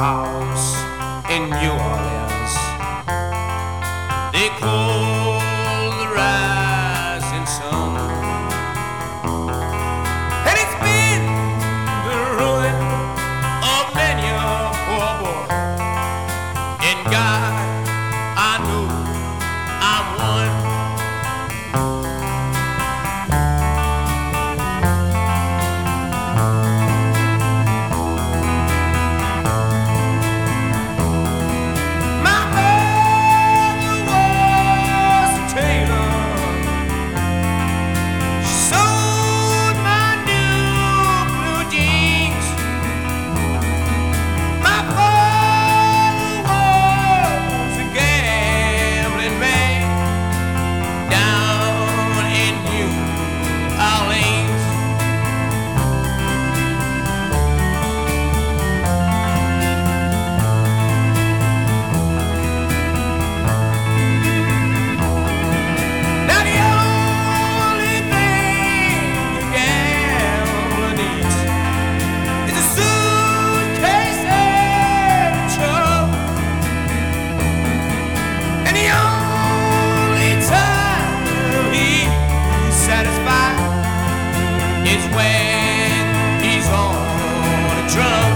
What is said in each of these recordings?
house in New Orleans. They call the rising sun, and it's been the ruin of many a poor boy. In God, I know I'm one. When he's on a drum.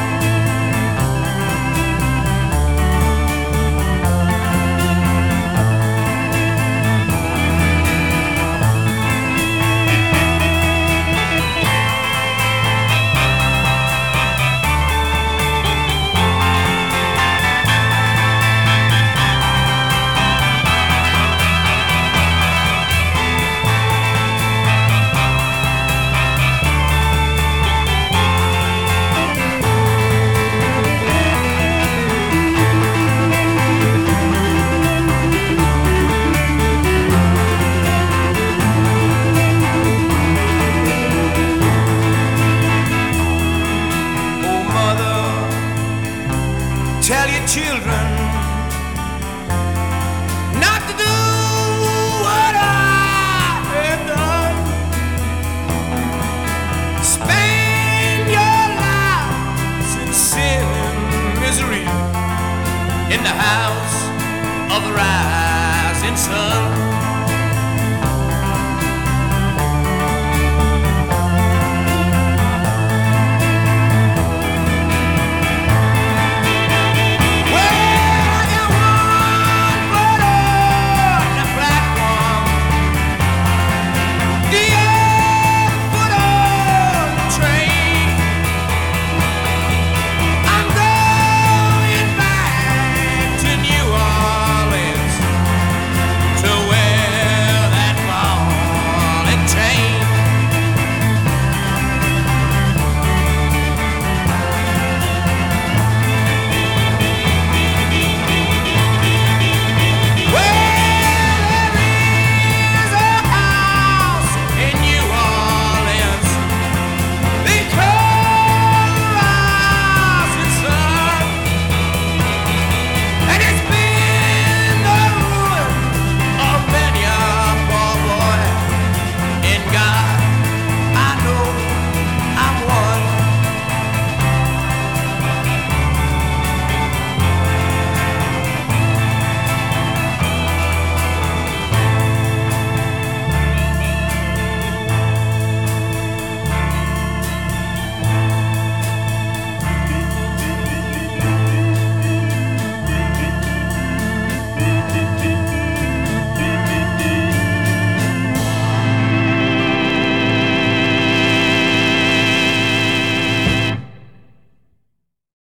Tell your children not to do what I have done. Spend your lives in sin and misery in the house of the rising sun.